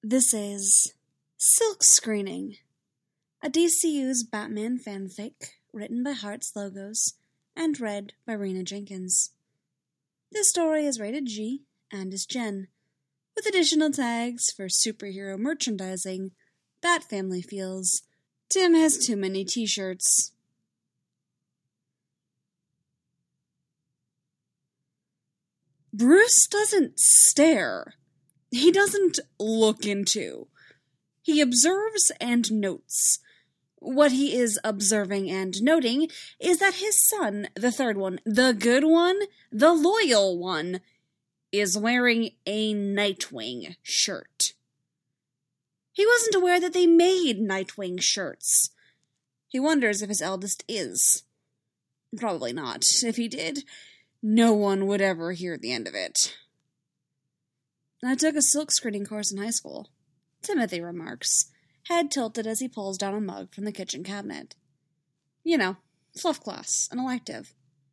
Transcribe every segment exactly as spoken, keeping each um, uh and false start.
This is Silk Screening, a D C U's Batman fanfic written by Hearts Logos and read by Rena Jenkins. This story is rated G and is Gen, with additional tags for superhero merchandising, Bat Family feels, Tim has too many t-shirts. Bruce doesn't stare. He doesn't look into. He observes and notes. What he is observing and noting is that his son, the third one, the good one, the loyal one, is wearing a Nightwing shirt. He wasn't aware that they made Nightwing shirts. He wonders if his eldest is. Probably not. If he did, no one would ever hear the end of it. I took a silk screening course in high school, Timothy remarks, head tilted as he pulls down a mug from the kitchen cabinet. You know, fluff class, an elective.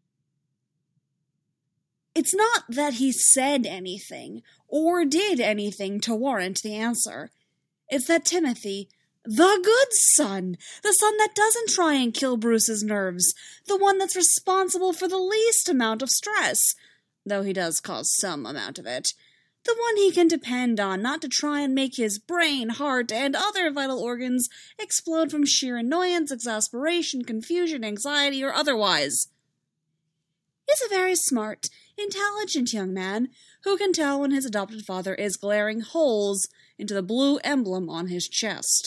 It's not that he said anything, or did anything to warrant the answer. It's that Timothy, the good son, the son that doesn't try and kill Bruce's nerves, the one that's responsible for the least amount of stress, though he does cause some amount of it, the one he can depend on not to try and make his brain, heart, and other vital organs explode from sheer annoyance, exasperation, confusion, anxiety, or otherwise. He's a very smart, intelligent young man who can tell when his adopted father is glaring holes into the blue emblem on his chest.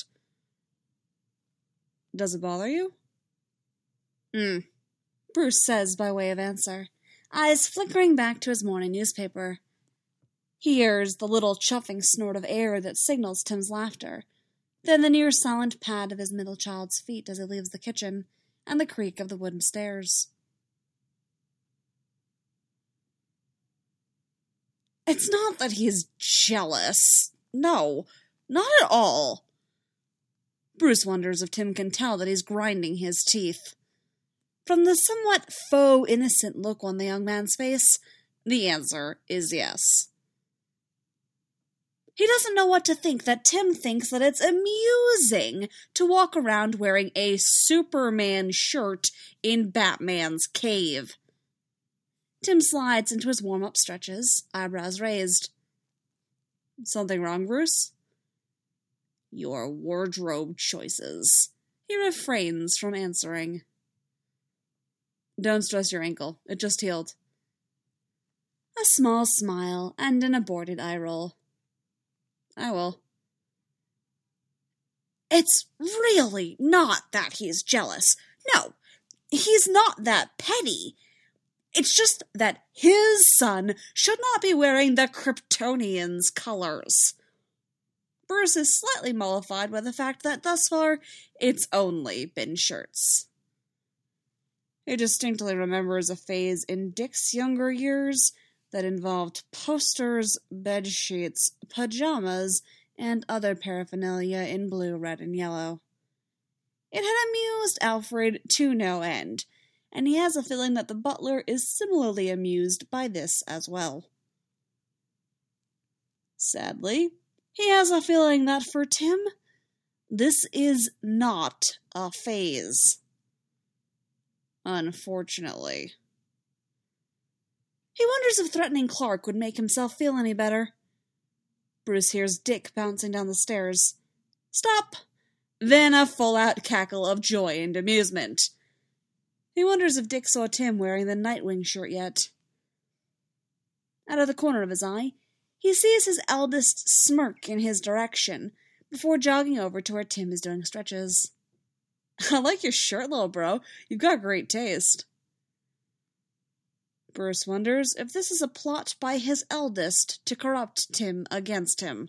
Does it bother you? Hmm, Bruce says by way of answer, eyes flickering back to his morning newspaper. He hears the little chuffing snort of air that signals Tim's laughter, then the near-silent pad of his middle child's feet as he leaves the kitchen, and the creak of the wooden stairs. It's not that he's jealous. No, not at all. Bruce wonders if Tim can tell that he's grinding his teeth. From the somewhat faux innocent look on the young man's face, the answer is yes. He doesn't know what to think that Tim thinks that it's amusing to walk around wearing a Superman shirt in Batman's cave. Tim slides into his warm-up stretches, eyebrows raised. Something wrong, Bruce? Your wardrobe choices. He refrains from answering. Don't stress your ankle. It just healed. A small smile and an aborted eye roll. I will. It's really not that he's jealous. No, he's not that petty. It's just that his son should not be wearing the Kryptonians' colors. Bruce is slightly mollified by the fact that thus far it's only been shirts. He distinctly remembers a phase in Dick's younger years that involved posters, bedsheets, pajamas, and other paraphernalia in blue, red, and yellow. It had amused Alfred to no end, and he has a feeling that the butler is similarly amused by this as well. Sadly, he has a feeling that for Tim, this is not a phase. Unfortunately. He wonders if threatening Clark would make himself feel any better. Bruce hears Dick bouncing down the stairs. Stop! Then a full-out cackle of joy and amusement. He wonders if Dick saw Tim wearing the Nightwing shirt yet. Out of the corner of his eye, he sees his eldest smirk in his direction, before jogging over to where Tim is doing stretches. I like your shirt, little bro. You've got great taste. Bruce wonders if this is a plot by his eldest to corrupt Tim against him.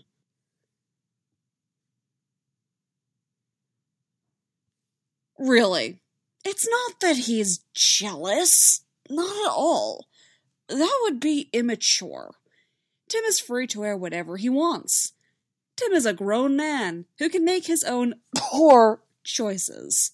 Really, it's not that he's jealous. Not at all. That would be immature. Tim is free to wear whatever he wants. Tim is a grown man who can make his own poor choices.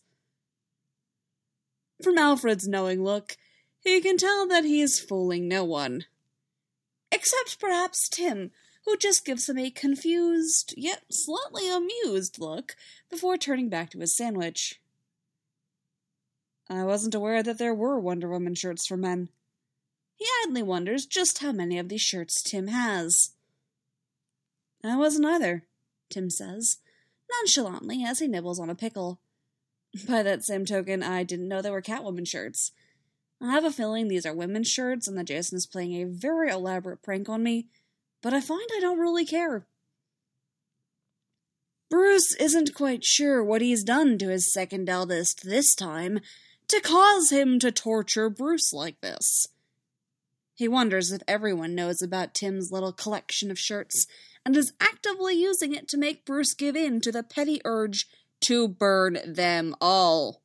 From Alfred's knowing look, he can tell that he is fooling no one. Except perhaps Tim, who just gives him a confused, yet slightly amused look before turning back to his sandwich. I wasn't aware that there were Wonder Woman shirts for men. He idly wonders just how many of these shirts Tim has. I wasn't either, Tim says, nonchalantly as he nibbles on a pickle. By that same token, I didn't know there were Catwoman shirts. I have a feeling these are women's shirts and that Jason is playing a very elaborate prank on me, but I find I don't really care. Bruce isn't quite sure what he's done to his second eldest this time to cause him to torture Bruce like this. He wonders if everyone knows about Tim's little collection of shirts and is actively using it to make Bruce give in to the petty urge to burn them all.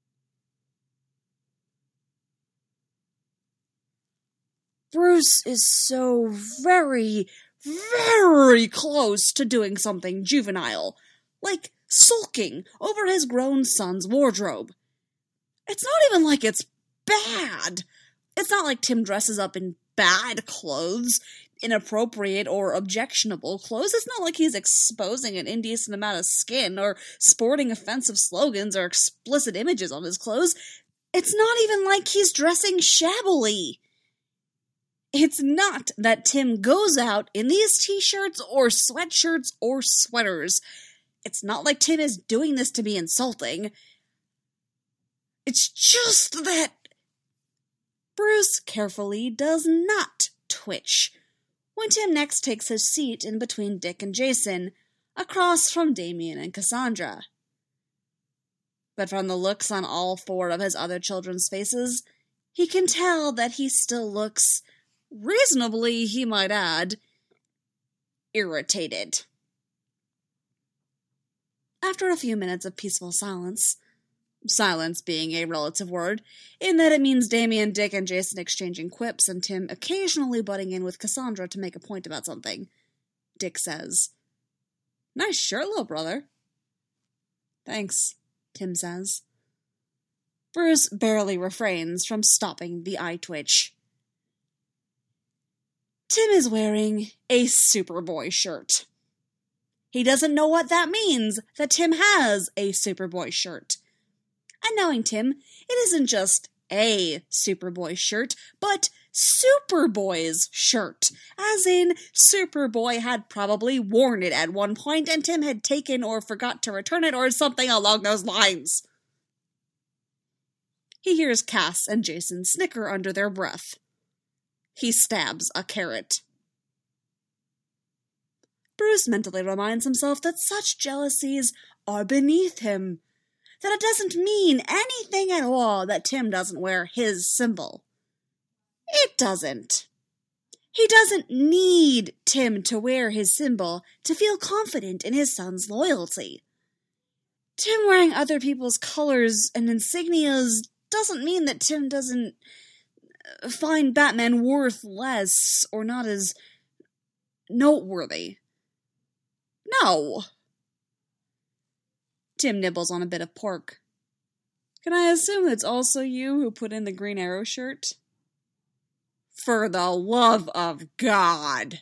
Bruce is so very, very close to doing something juvenile, like sulking over his grown son's wardrobe. It's not even like it's bad. It's not like Tim dresses up in bad clothes, inappropriate or objectionable clothes. It's not like he's exposing an indecent amount of skin or sporting offensive slogans or explicit images on his clothes. It's not even like he's dressing shabbily. It's not that Tim goes out in these t-shirts or sweatshirts or sweaters. It's not like Tim is doing this to be insulting. It's just that Bruce carefully does not twitch when Tim next takes his seat in between Dick and Jason, across from Damian and Cassandra. But from the looks on all four of his other children's faces, he can tell that he still looks reasonably, he might add, irritated. After a few minutes of peaceful silence, silence being a relative word, in that it means Damian, Dick, and Jason exchanging quips and Tim occasionally butting in with Cassandra to make a point about something, Dick says, "Nice shirt, little brother." "Thanks," Tim says. Bruce barely refrains from stopping the eye twitch. Tim is wearing a Superboy shirt. He doesn't know what that means, that Tim has a Superboy shirt. And knowing Tim, it isn't just a Superboy shirt, but Superboy's shirt. As in, Superboy had probably worn it at one point and Tim had taken or forgot to return it or something along those lines. He hears Cass and Jason snicker under their breath. He stabs a carrot. Bruce mentally reminds himself that such jealousies are beneath him, that it doesn't mean anything at all that Tim doesn't wear his symbol. It doesn't. He doesn't need Tim to wear his symbol to feel confident in his son's loyalty. Tim wearing other people's colors and insignias doesn't mean that Tim doesn't find Batman worth less or not as noteworthy. No. Tim nibbles on a bit of pork. Can I assume it's also you who put in the Green Arrow shirt? For the love of God!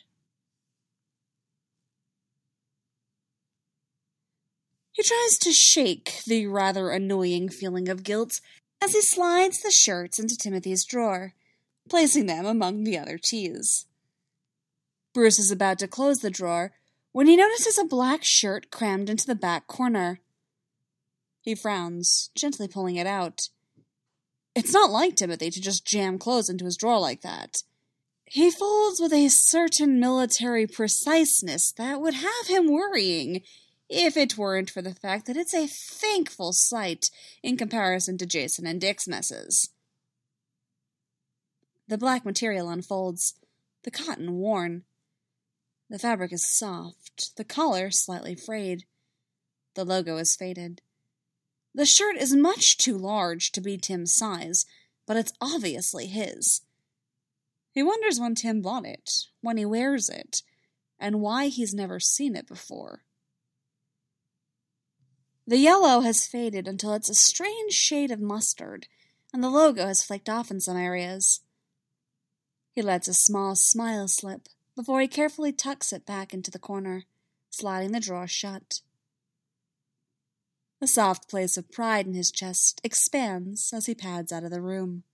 He tries to shake the rather annoying feeling of guilt as he slides the shirts into Timothy's drawer, placing them among the other tees. Bruce is about to close the drawer when he notices a black shirt crammed into the back corner. He frowns, gently pulling it out. It's not like Timothy to just jam clothes into his drawer like that. He folds with a certain military preciseness that would have him worrying, if it weren't for the fact that it's a thankful sight in comparison to Jason and Dick's messes. The black material unfolds, the cotton worn. The fabric is soft, the collar slightly frayed. The logo is faded. The shirt is much too large to be Tim's size, but it's obviously his. He wonders when Tim bought it, when he wears it, and why he's never seen it before. The yellow has faded until it's a strange shade of mustard, and the logo has flaked off in some areas. He lets a small smile slip, before he carefully tucks it back into the corner, sliding the drawer shut. The soft place of pride in his chest expands as he pads out of the room.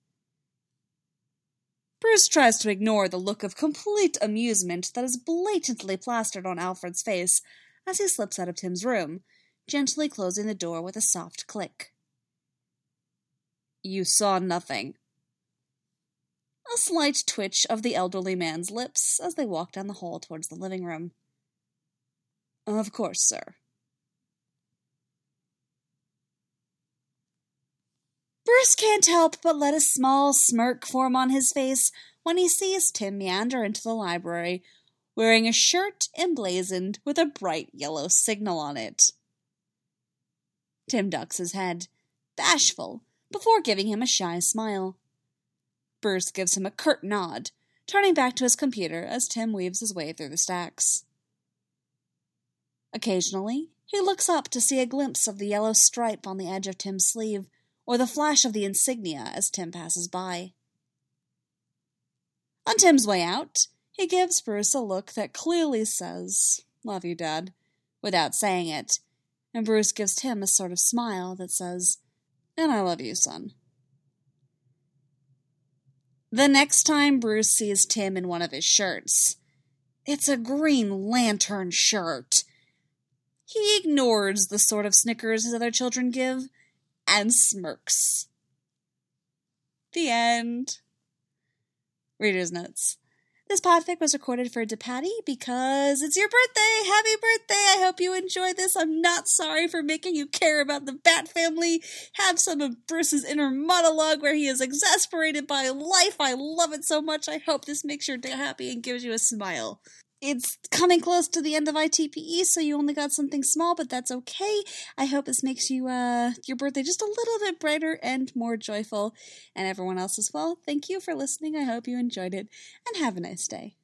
Bruce tries to ignore the look of complete amusement that is blatantly plastered on Alfred's face as he slips out of Tim's room, gently closing the door with a soft click. "You saw nothing." A slight twitch of the elderly man's lips as they walk down the hall towards the living room. "Of course, sir." Bruce can't help but let a small smirk form on his face when he sees Tim meander into the library, wearing a shirt emblazoned with a bright yellow signal on it. Tim ducks his head, bashful, before giving him a shy smile. Bruce gives him a curt nod, turning back to his computer as Tim weaves his way through the stacks. Occasionally, he looks up to see a glimpse of the yellow stripe on the edge of Tim's sleeve, or the flash of the insignia as Tim passes by. On Tim's way out, he gives Bruce a look that clearly says, "Love you, Dad," without saying it, and Bruce gives Tim a sort of smile that says, "And I love you, son." The next time Bruce sees Tim in one of his shirts, it's a Green Lantern shirt. He ignores the sort of snickers his other children give and smirks. The end. Reader's notes. This podfic was recorded for DePatty because it's your birthday! Happy birthday! I hope you enjoy this. I'm not sorry for making you care about the Bat family. Have some of Bruce's inner monologue where he is exasperated by life. I love it so much. I hope this makes your day happy and gives you a smile. It's coming close to the end of I T P E, so you only got something small, but that's okay. I hope this makes you uh, your birthday just a little bit brighter and more joyful. And everyone else as well, thank you for listening. I hope you enjoyed it, and have a nice day.